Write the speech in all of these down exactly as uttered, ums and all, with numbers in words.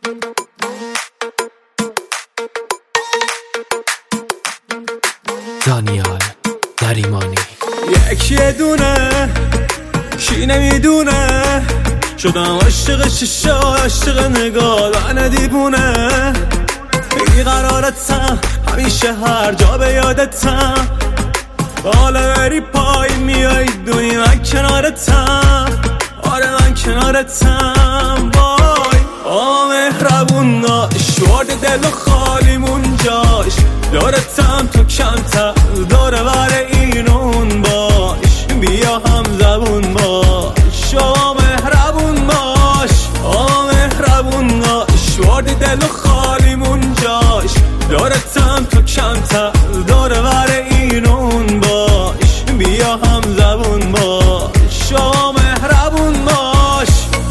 دانیال نریمانی. یکی دونه کی نمیدونه شدم عاشق چشا عاشق نگاه دهن دیوونه بیقرارتم همیشه هر جا به یادتم بالا بری پای میای دونی من کنارتم آره من کنارتم وای آ مهربون داشت ورد دل و خالیمون جاش دارتم تو کمتر داره بر اینون باش بیا هم زبون باش آ مهربون باش آ مهربون باش ورد دل و خالیمون جاش دارتم تو کمتر داره بر اینون باش بیا هم زبون باش آ مهربون باش.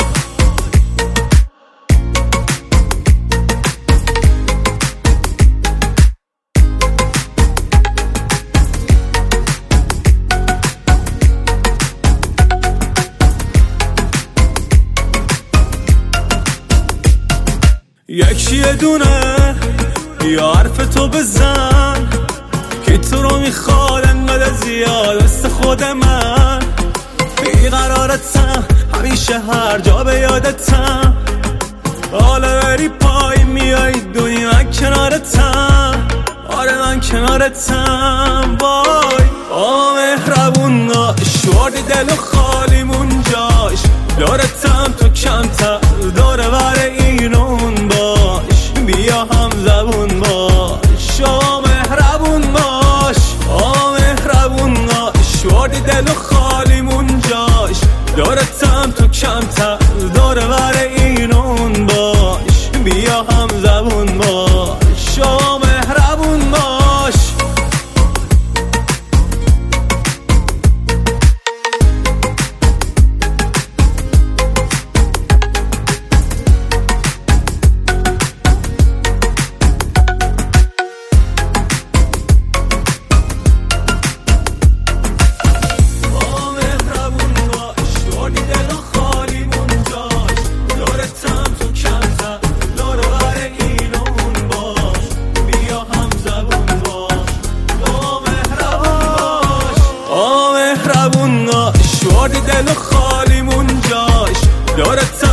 یکی دونه یا حرف تو بزن که تو رو میخواد انقدر زیاد مثل خود من بیقرارتم همیشه هر جا به یادتم حالا بری پای میای دنیا من کنارتم آره من کنارتم وای آ مهربون داشت وردی دل و خالیمون جاش دارتم تو کمتر داره بر اینون باش بیا هم زبون باش آ مهربون باش آ مهربون باش وردی دل و خالیمون جاش دارتم تو کمتر داره بر اینون باش بیا هم زبون باش آ مهربون باش. وردی دل و خالیمون جاش دارتم